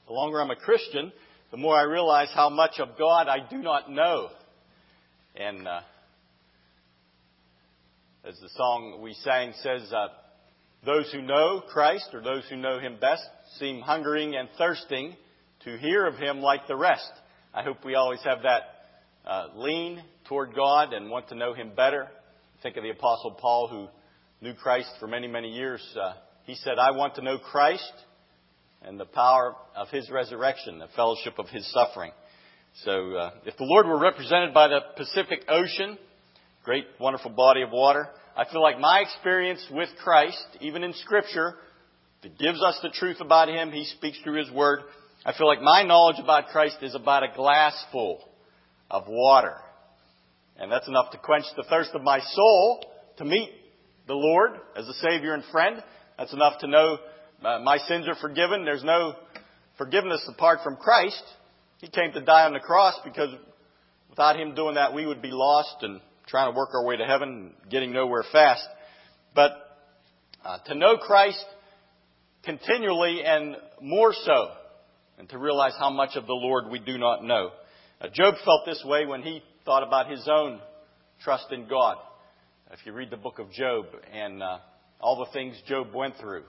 the longer I'm a Christian, the more I realize how much of God I do not know. And as the song we sang says, those who know Christ, or those who know Him best, seem hungering and thirsting to hear of Him like the rest. I hope we always have that lean toward God and want to know Him better. Think of the Apostle Paul, who knew Christ for many, many years. He said, I want to know Christ and the power of His resurrection, the fellowship of His suffering. So if the Lord were represented by the Pacific Ocean, great, wonderful body of water, I feel like my experience with Christ, even in Scripture, that gives us the truth about Him, He speaks through His Word. I feel like my knowledge about Christ is about a glass full of water. And that's enough to quench the thirst of my soul to meet the Lord as a Savior and friend. That's enough to know my sins are forgiven. There's no forgiveness apart from Christ. He came to die on the cross because without Him doing that, we would be lost and trying to work our way to heaven and getting nowhere fast. But to know Christ continually and more so, and to realize how much of the Lord we do not know. Job felt this way when he thought about his own trust in God. If you read the book of Job and all the things Job went through,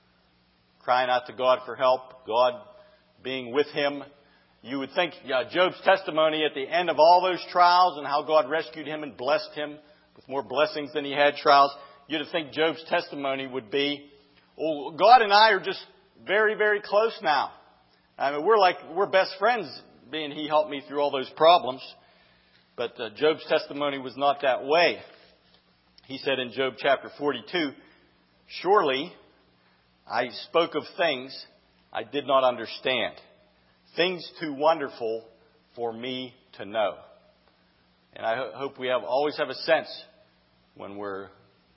crying out to God for help, God being with him, you would think Job's testimony at the end of all those trials and how God rescued him and blessed him with more blessings than he had trials, you'd think Job's testimony would be, well, God and I are just very, very close now. I mean, we're best friends, being He helped me through all those problems. But Job's testimony was not that way. He said in Job chapter 42, surely I spoke of things I did not understand, things too wonderful for me to know. And I hope we always have a sense when we're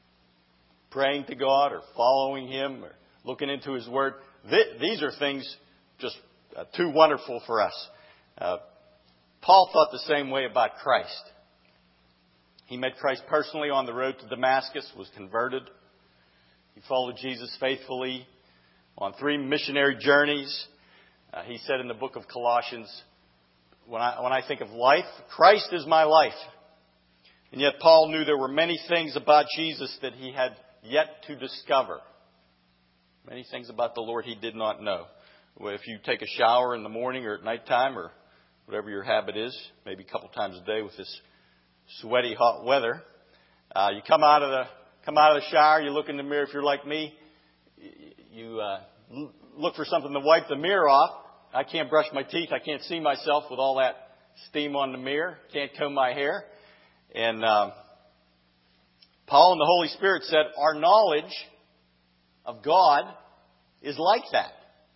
praying to God or following Him or looking into His Word. These are things just too wonderful for us. Paul thought the same way about Christ. He met Christ personally on the road to Damascus, was converted. He followed Jesus faithfully on 3 missionary journeys. He said in the book of Colossians, when I think of life, Christ is my life. And yet Paul knew there were many things about Jesus that he had yet to discover. Many things about the Lord he did not know. If you take a shower in the morning or at nighttime or whatever your habit is, maybe a couple times a day with this sweaty, hot weather, you come out of the shower, you look in the mirror. If you're like me, you look for something to wipe the mirror off. I can't brush my teeth. I can't see myself with all that steam on the mirror. Can't comb my hair. And Paul and the Holy Spirit said our knowledge of God is like that.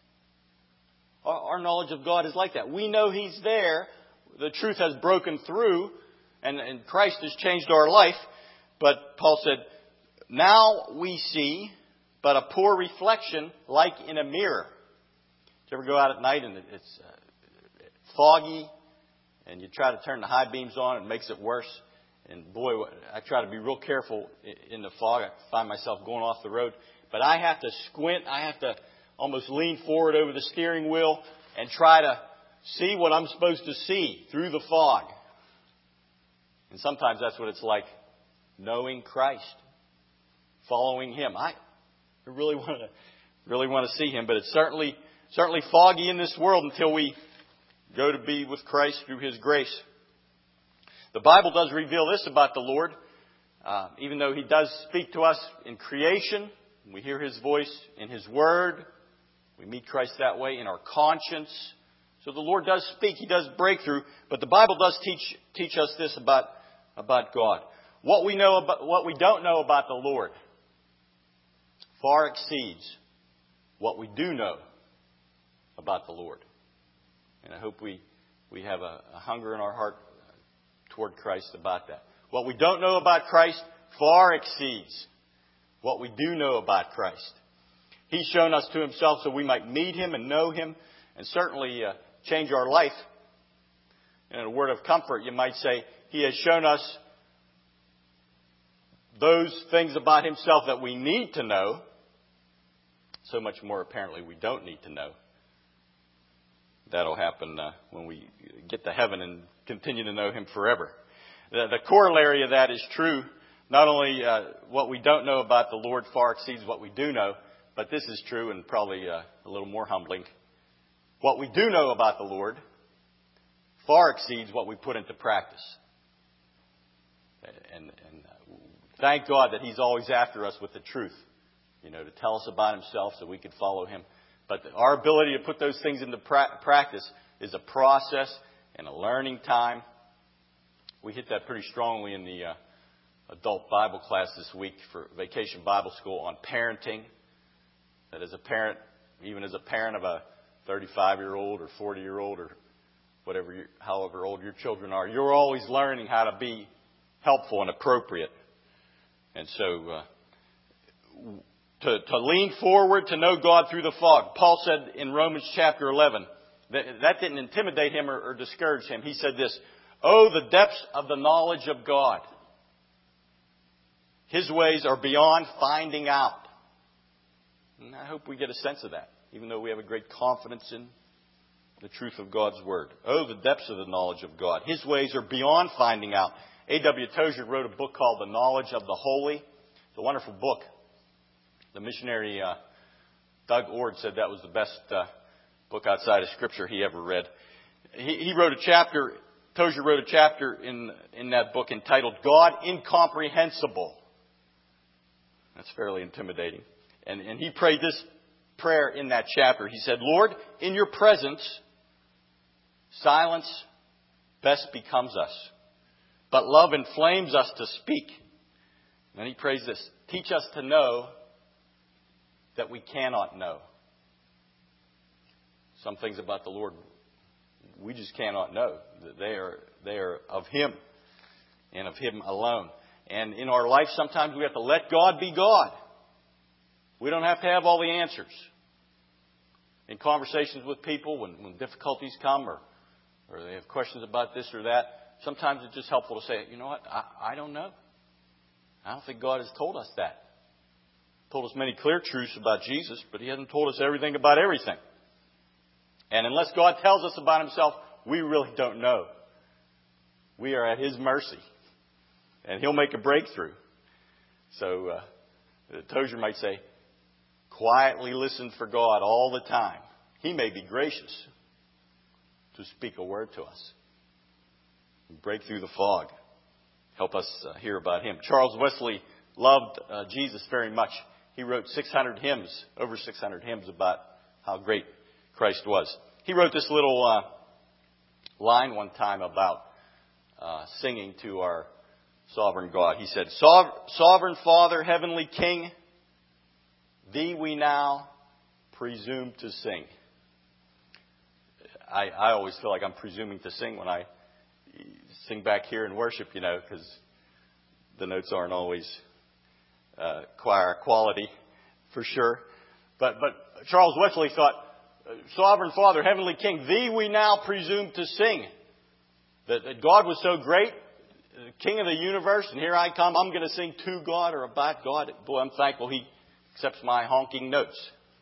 Our knowledge of God is like that. We know He's there. The truth has broken through, and Christ has changed our life. But Paul said, now we see but a poor reflection like in a mirror. Did you ever go out at night and it's foggy, and you try to turn the high beams on, it makes it worse? And boy, I try to be real careful in the fog. I find myself going off the road. But I have to squint. I have to almost lean forward over the steering wheel and try to see what I'm supposed to see through the fog. And sometimes that's what it's like knowing Christ, following Him. I really want to see Him, but it's certainly foggy in this world until we go to be with Christ through His grace. The Bible does reveal this about the Lord, even though He does speak to us in creation. We hear His voice in His Word. We meet Christ that way in our conscience. So the Lord does speak. He does break through. But the Bible does teach us this about God. What we don't know about the Lord far exceeds what we do know about the Lord. And I hope we have a hunger in our heart toward Christ about that. What we don't know about Christ far exceeds what we do know about Christ. He's shown us to Himself so we might meet Him and know Him and certainly change our life. In a word of comfort, you might say, He has shown us those things about Himself that we need to know. So much more apparently we don't need to know. that'll happen when we get to heaven and continue to know Him forever. The corollary of that is true. Not only what we don't know about the Lord far exceeds what we do know, but this is true and probably a little more humbling. What we do know about the Lord far exceeds what we put into practice. And thank God that He's always after us with the truth, to tell us about Himself so we could follow Him. But our ability to put those things into practice is a process and a learning time. We hit that pretty strongly in the adult Bible class this week for Vacation Bible School on parenting. That as a parent, even as a parent of a 35-year-old or 40-year-old or however old your children are, you're always learning how to be helpful and appropriate. And so to lean forward, to know God through the fog. Paul said in Romans chapter 11, that didn't intimidate him or discourage him. He said this, "Oh, the depths of the knowledge of God. His ways are beyond finding out." And I hope we get a sense of that, even though we have a great confidence in the truth of God's Word. Oh, the depths of the knowledge of God. His ways are beyond finding out. A.W. Tozer wrote a book called The Knowledge of the Holy. It's a wonderful book. The missionary Doug Ord said that was the best book outside of Scripture he ever read. He wrote a chapter, Tozer wrote a chapter in that book entitled God Incomprehensible. That's fairly intimidating. And he prayed this prayer in that chapter. He said, "Lord, in your presence, silence best becomes us, but love inflames us to speak." And then he prays this, "Teach us to know that we cannot know." Some things about the Lord we just cannot know. They are of Him and of Him alone. And in our life, sometimes we have to let God be God. We don't have to have all the answers. In conversations with people, when difficulties come or they have questions about this or that, sometimes it's just helpful to say, "You know what? I don't know. I don't think God has told us that. Told us many clear truths about Jesus, but He hasn't told us everything about everything." And unless God tells us about Himself, we really don't know. We are at His mercy. And He'll make a breakthrough. So Tozer might say, quietly listen for God all the time. He may be gracious to speak a word to us. Break through the fog. Help us hear about Him. Charles Wesley loved Jesus very much. He wrote 600 hymns, over 600 hymns about how great Christ was. He wrote this little line one time about singing to our sovereign God. He said, "Sovereign Father, Heavenly King, Thee we now presume to sing." I always feel like I'm presuming to sing when I sing back here in worship, because the notes aren't always choir quality for sure. But Charles Wesley thought, "Sovereign Father, Heavenly King, Thee we now presume to sing." That God was so great, the King of the universe, and here I come, I'm going to sing to God or about God. Boy, I'm thankful He accepts my honking notes.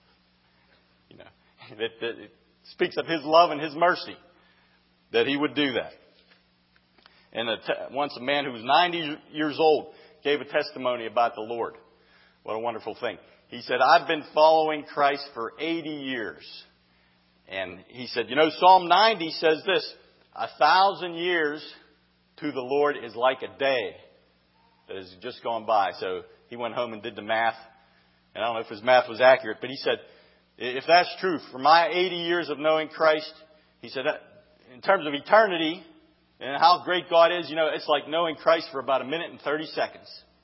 It speaks of His love and His mercy that He would do that. And once a man who was 90 years old gave a testimony about the Lord. What a wonderful thing. He said, "I've been following Christ for 80 years. And he said, Psalm 90 says this, 1,000 years to the Lord is like a day that has just gone by." So he went home and did the math. And I don't know if his math was accurate, but he said, if that's true, for my 80 years of knowing Christ, he said, in terms of eternity and how great God is, it's like knowing Christ for about 1 minute and 30 seconds.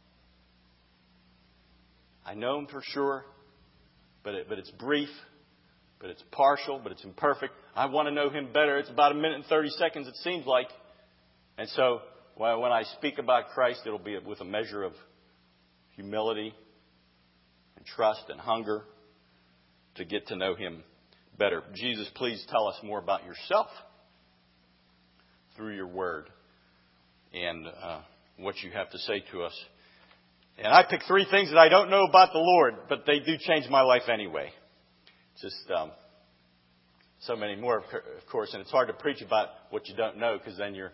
I know Him for sure, but it's brief, but it's partial, but it's imperfect. I want to know Him better. It's about 1 minute and 30 seconds, it seems like. And so when I speak about Christ, it'll be with a measure of humility and trust and hunger to get to know Him better. Jesus, please tell us more about Yourself through Your Word and what You have to say to us. And I picked 3 things that I don't know about the Lord, but they do change my life anyway. Just so many more, of course, and it's hard to preach about what you don't know because then you're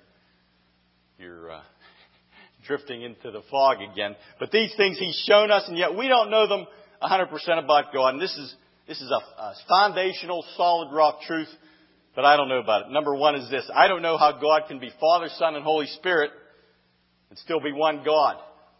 drifting into the fog again. But these things He's shown us, and yet we don't know them 100% about God. And this is a foundational, solid rock truth that I don't know about it. Number one is this: I don't know how God can be Father, Son, and Holy Spirit and still be one God.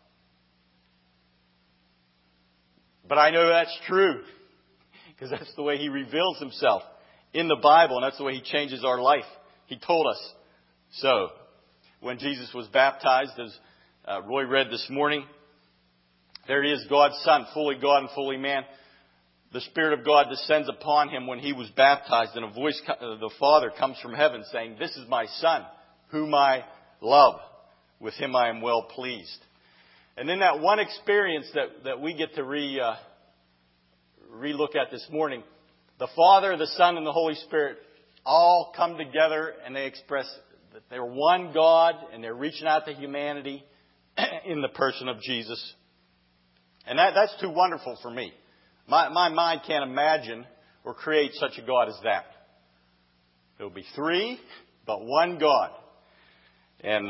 But I know that's true because that's the way He reveals Himself in the Bible, and that's the way He changes our life. He told us so. When Jesus was baptized, as Roy read this morning, there He is, God's Son, fully God and fully man. The Spirit of God descends upon Him when He was baptized, and a voice of the Father comes from heaven saying, "This is my Son, whom I love. With Him I am well pleased." And in that one experience that we get to relook at this morning, the Father, the Son, and the Holy Spirit all come together and they express that they're one God and they're reaching out to humanity in the person of Jesus. And that's too wonderful for me. My mind can't imagine or create such a God as that. There will be three, but one God. And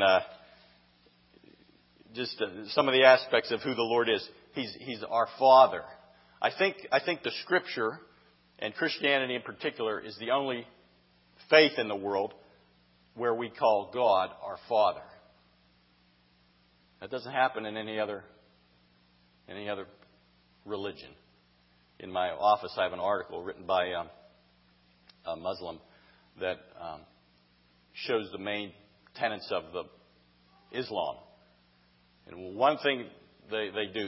just some of the aspects of who the Lord is. He's our Father. I think the Scripture, and Christianity in particular, is the only faith in the world where we call God our Father. That doesn't happen in any other religion. In my office, I have an article written by a Muslim that shows the main tenets of the Islam. And one thing they do,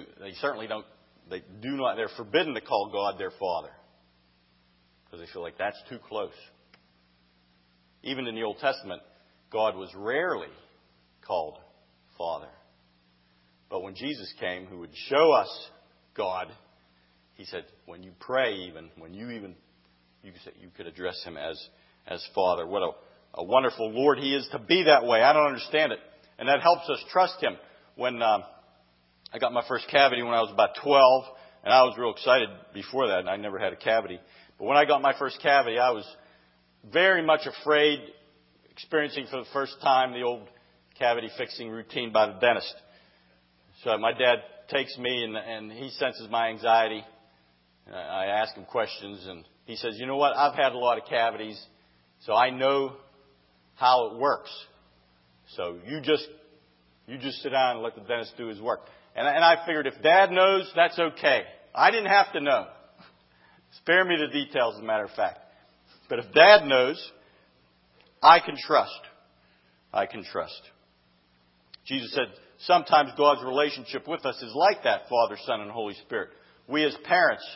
they're forbidden to call God their Father. Because they feel like that's too close. Even in the Old Testament, God was rarely called Father. But when Jesus came, who would show us God, He said, when you pray you could address Him as Father. What a wonderful Lord He is to be that way. I don't understand it. And that helps us trust Him. When I got my first cavity when I was about 12, and I was real excited before that, and I never had a cavity. But when I got my first cavity, I was very much afraid, experiencing for the first time the old cavity fixing routine by the dentist. So my dad takes me, and he senses my anxiety. I ask him questions, and he says, "You know what? I've had a lot of cavities, so I know how it works. So you just sit down and let the dentist do his work." And I figured if Dad knows, that's okay. I didn't have to know. Spare me the details, as a matter of fact. But if Dad knows, I can trust. I can trust. Jesus said sometimes God's relationship with us is like that, Father, Son, and Holy Spirit. We as parents,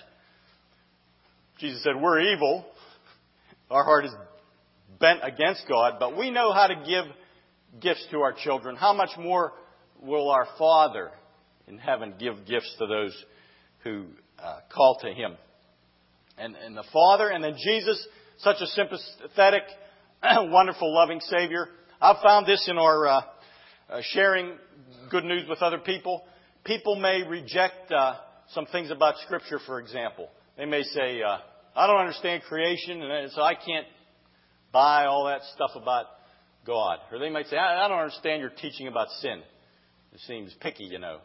Jesus said, we're evil. Our heart is bent against God, but we know how to give gifts to our children. How much more will our Father in heaven give gifts to those who call to Him? And the Father, and then Jesus, such a sympathetic, wonderful, loving Savior. I've found this in our sharing good news with other people. People may reject some things about Scripture, for example. They may say, I don't understand creation, and so I can't buy all that stuff about God. Or they might say, I don't understand your teaching about sin. It seems picky, you know.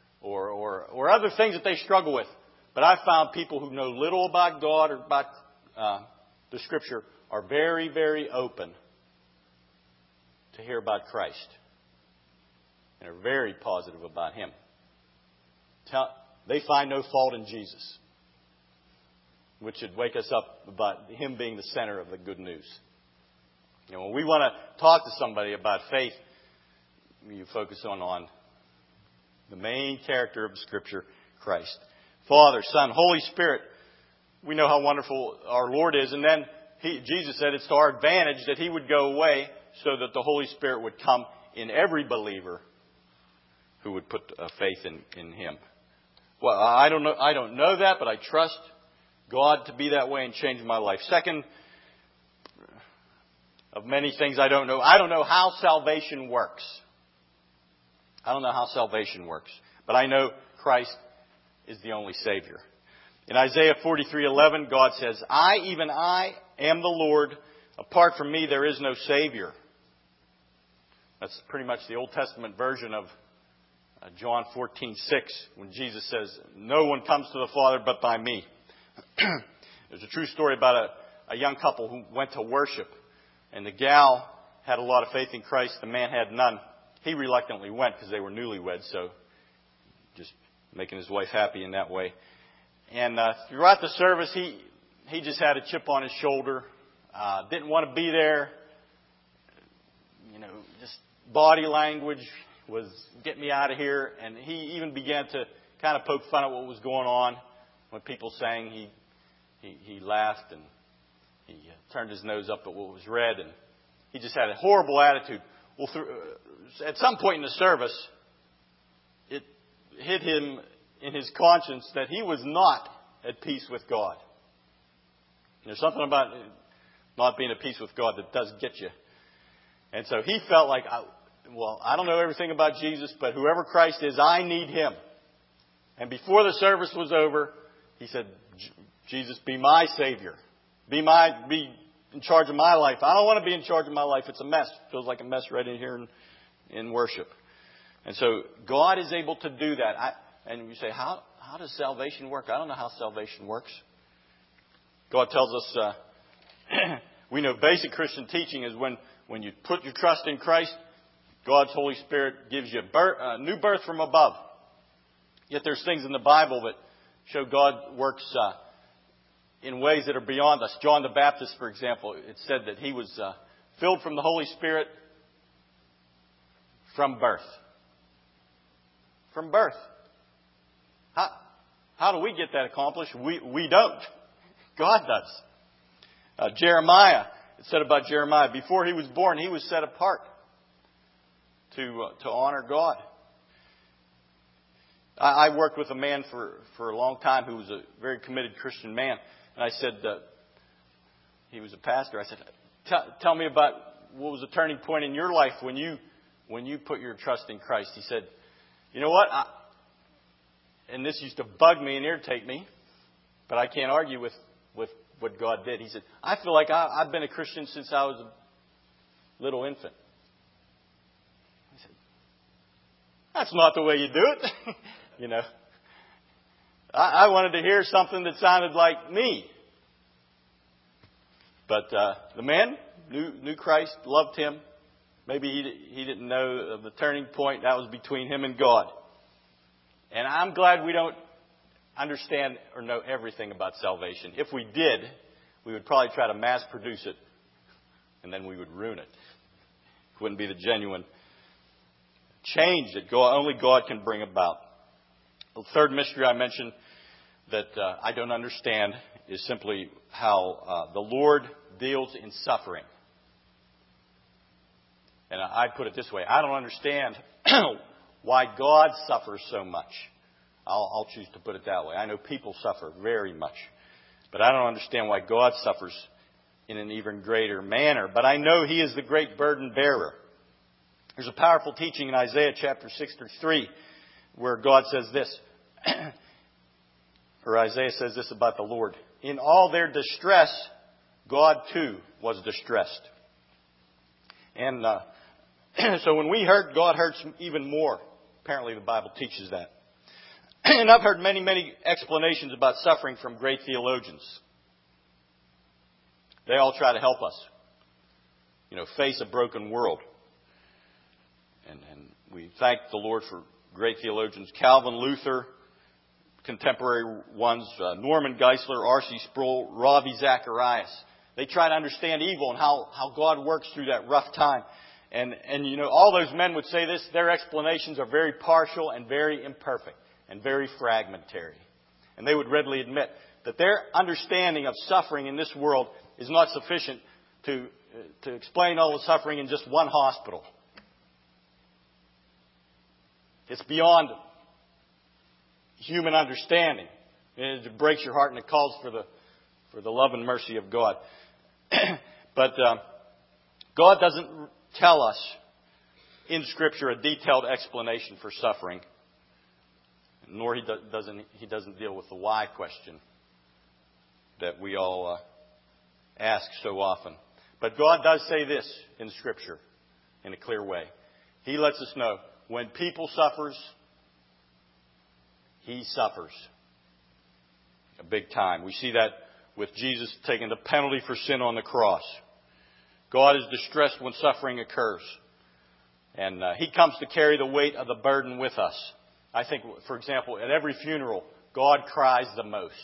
Or other things that they struggle with. But I've found people who know little about God or about the Scripture are very, very open to hear about Christ. And are very positive about Him. They find no fault in Jesus. Which should wake us up about Him being the center of the good news. You know, when we want to talk to somebody about faith, you focus on the main character of Scripture, Christ. Father, Son, Holy Spirit. We know how wonderful our Lord is. And then Jesus said it's to our advantage that He would go away so that the Holy Spirit would come in every believer who would put faith in Him. Well, I don't know that, but I trust God to be that way and change my life. Second, of many things I don't know how salvation works. I don't know how salvation works. But I know Christ is the only Savior. In Isaiah 43:11, God says, I, even I, am the Lord. Apart from me, there is no Savior. That's pretty much the Old Testament version of John 14:6, when Jesus says, no one comes to the Father but by me. There's a true story about a young couple who went to worship, and the gal had a lot of faith in Christ. The man had none. He reluctantly went because they were newlyweds, so just making his wife happy in that way. And throughout the service, he just had a chip on his shoulder, didn't want to be there. Just body language was, get me out of here. And he even began to kind of poke fun at what was going on. When people sang, he laughed, and he turned his nose up at what was read, and he just had a horrible attitude. Well, at some point in the service, it hit him in his conscience that he was not at peace with God. There's something about not being at peace with God that does get you. And so he felt like, I don't know everything about Jesus, but whoever Christ is, I need Him. And before the service was over, he said, Jesus, be my Savior. Be in charge of my life. I don't want to be in charge of my life. It's a mess. It feels like a mess right in here in worship. And so God is able to do that. And you say, how does salvation work? I don't know how salvation works. God tells us, we know basic Christian teaching is when you put your trust in Christ, God's Holy Spirit gives you a new birth from above. Yet there's things in the Bible that show God works in ways that are beyond us. John the Baptist, for example, it said that he was filled from the Holy Spirit from birth. From birth. How do we get that accomplished? We don't. God does. Jeremiah, it said about Jeremiah, before he was born, he was set apart to honor God. I worked with a man for a long time who was a very committed Christian man. And I said, he was a pastor. I said, tell me about what was the turning point in your life when you put your trust in Christ. He said, you know what? And this used to bug me and irritate me, but I can't argue with what God did. He said, I feel like I've been a Christian since I was a little infant. I said, that's not the way you do it. I wanted to hear something that sounded like me. But the man knew Christ, loved Him. Maybe he didn't know of the turning point. That was between him and God. And I'm glad we don't understand or know everything about salvation. If we did, we would probably try to mass produce it, and then we would ruin it. It wouldn't be the genuine change that only God can bring about. The third mystery I mentioned that I don't understand is simply how the Lord deals in suffering. And I put it this way. I don't understand why God suffers so much. I'll choose to put it that way. I know people suffer very much. But I don't understand why God suffers in an even greater manner. But I know He is the great burden bearer. There's a powerful teaching in Isaiah chapter 63 where God says this, or Isaiah says this about the Lord. In all their distress, God too was distressed. And so when we hurt, God hurts even more. Apparently the Bible teaches that. And I've heard many, many explanations about suffering from great theologians. They all try to help us, face a broken world. And we thank the Lord for great theologians. Calvin, Luther, contemporary ones, Norman Geisler, R.C. Sproul, Ravi Zacharias. They try to understand evil and how God works through that rough time. And all those men would say this, their explanations are very partial and very imperfect and very fragmentary. And they would readily admit that their understanding of suffering in this world is not sufficient to explain all the suffering in just one hospital. It's beyond human understanding. It breaks your heart and it calls for the love and mercy of God. But God doesn't tell us in Scripture a detailed explanation for suffering, nor He doesn't deal with the why question that we all ask so often. But God does say this in Scripture in a clear way. He lets us know when people suffers, He suffers. A big time. We see that with Jesus taking the penalty for sin on the cross. God is distressed when suffering occurs. And He comes to carry the weight of the burden with us. I think, for example, at every funeral, God cries the most.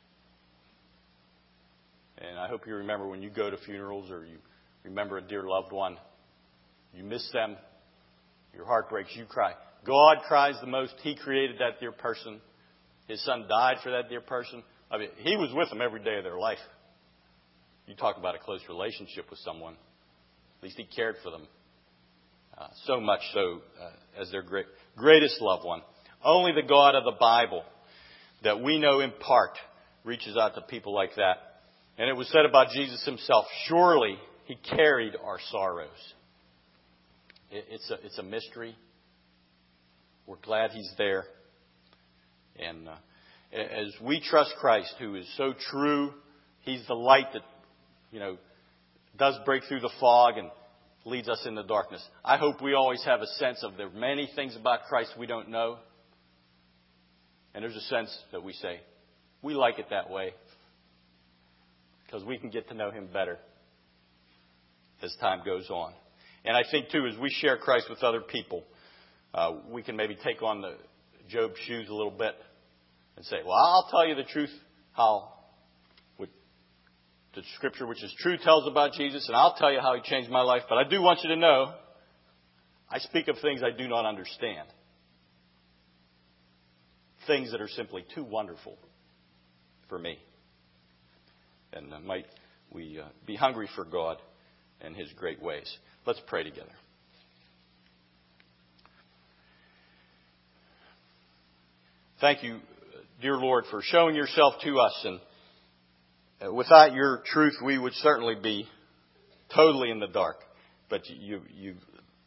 And I hope you remember when you go to funerals or you remember a dear loved one, you miss them, your heart breaks, you cry. God cries the most. He created that dear person. His Son died for that dear person. I mean, He was with them every day of their life. You talk about a close relationship with someone. At least He cared for them. So much so as their greatest loved one. Only the God of the Bible that we know in part reaches out to people like that. And it was said about Jesus Himself, surely He carried our sorrows. It's a mystery. We're glad He's there. And as we trust Christ, who is so true, He's the light that, does break through the fog and leads us in the darkness. I hope we always have a sense of there are many things about Christ we don't know. And there's a sense that we say, we like it that way. Because we can get to know Him better as time goes on. And I think, too, as we share Christ with other people, we can maybe take on the Job's shoes a little bit and say, well, I'll tell you the truth, how the Scripture, which is true, tells about Jesus, and I'll tell you how He changed my life. But I do want you to know, I speak of things I do not understand. Things that are simply too wonderful for me. And might we be hungry for God and His great ways. Let's pray together. Thank you, dear Lord, for showing Yourself to us. And without Your truth, we would certainly be totally in the dark. But you've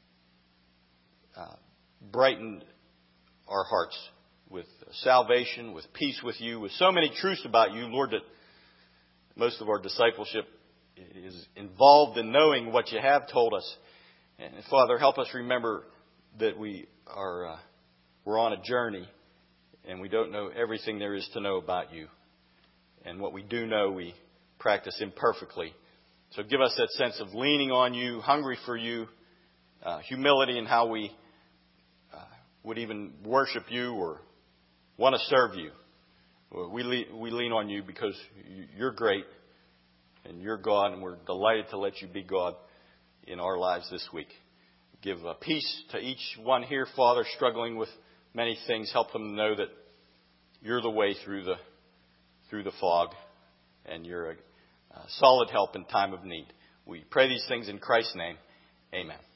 brightened our hearts with salvation, with peace with You, with so many truths about You, Lord, that most of our discipleship is involved in knowing what You have told us. And Father, help us remember that we're on a journey and we don't know everything there is to know about You. And what we do know, we practice imperfectly. So give us that sense of leaning on You, hungry for You, humility in how we would even worship You or want to serve You. We lean on You because You're great and You're God, and we're delighted to let You be God in our lives this week. Give peace to each one here, Father, struggling with many things. Help them to know that You're the way through the fog, and You're a solid help in time of need. We pray these things in Christ's name. Amen.